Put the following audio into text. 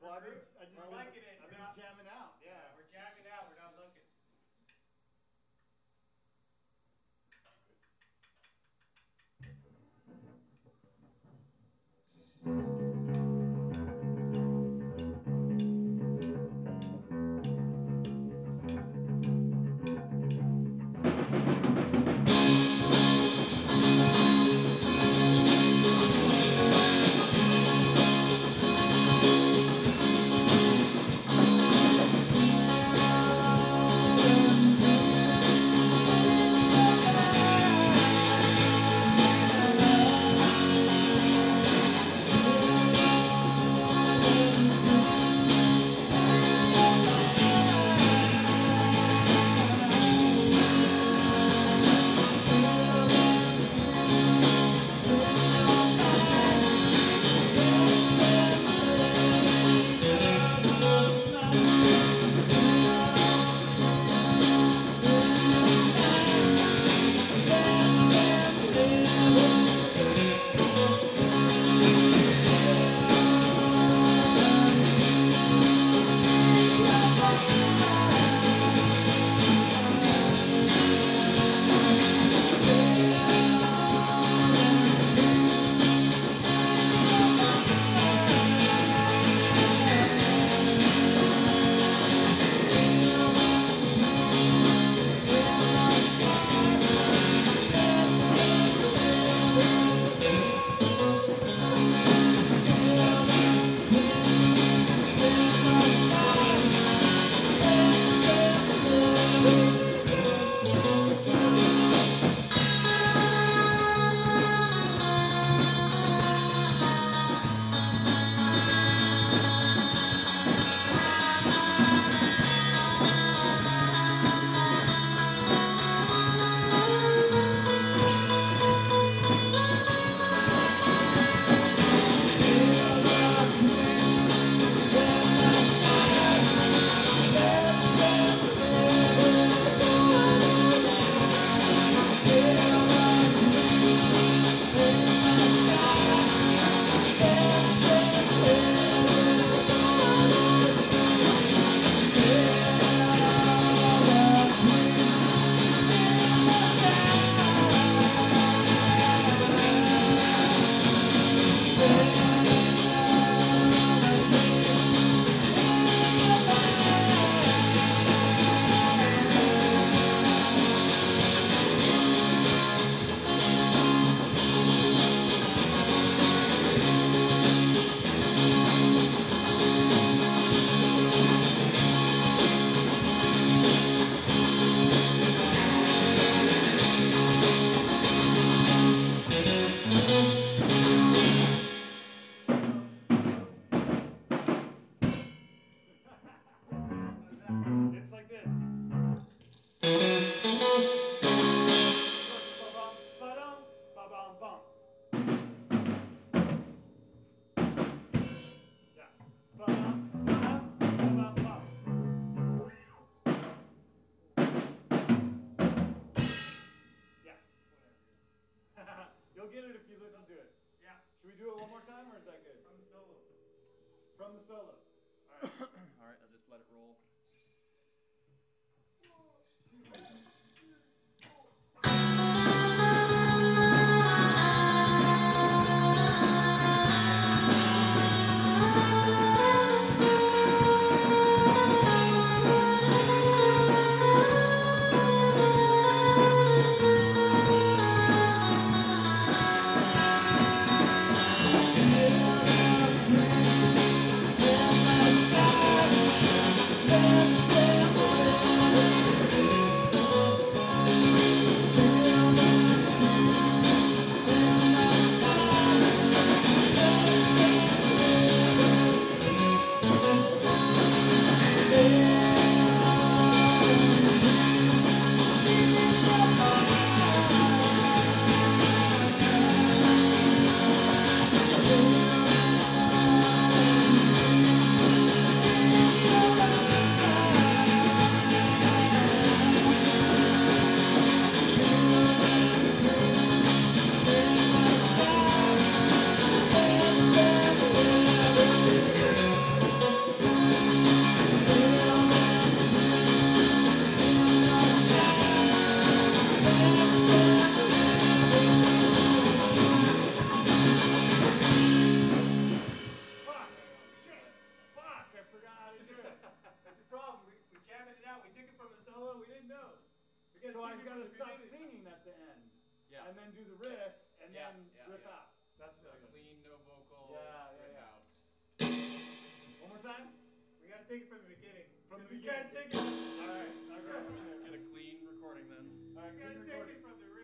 Well, I just We're been, liking it. I've We're been not- jamming out. Yeah, we're jamming out. We're not looking. It's like this. Ba-bum, ba-dum, ba-bum, bum. Yeah. Ba-dum, ba-dum, ba-bum, bum. Yeah. Whatever. You'll get it if you listen to it. Yeah. Should we do it one more time, or is that good? From the solo. From the solo. All right. All right, I'll just let it roll. Yeah. So I've got to stop singing at the end. Yeah. And then do the riff, and Yeah, then yeah, riff yeah. out. That's So clean, no vocal. Yeah, riff yeah. out. One more time? We gotta take it from the beginning. From the We beginning. can't take it. Alright, okay. Just get a clean recording then. Alright, We gotta clean take recording. it from the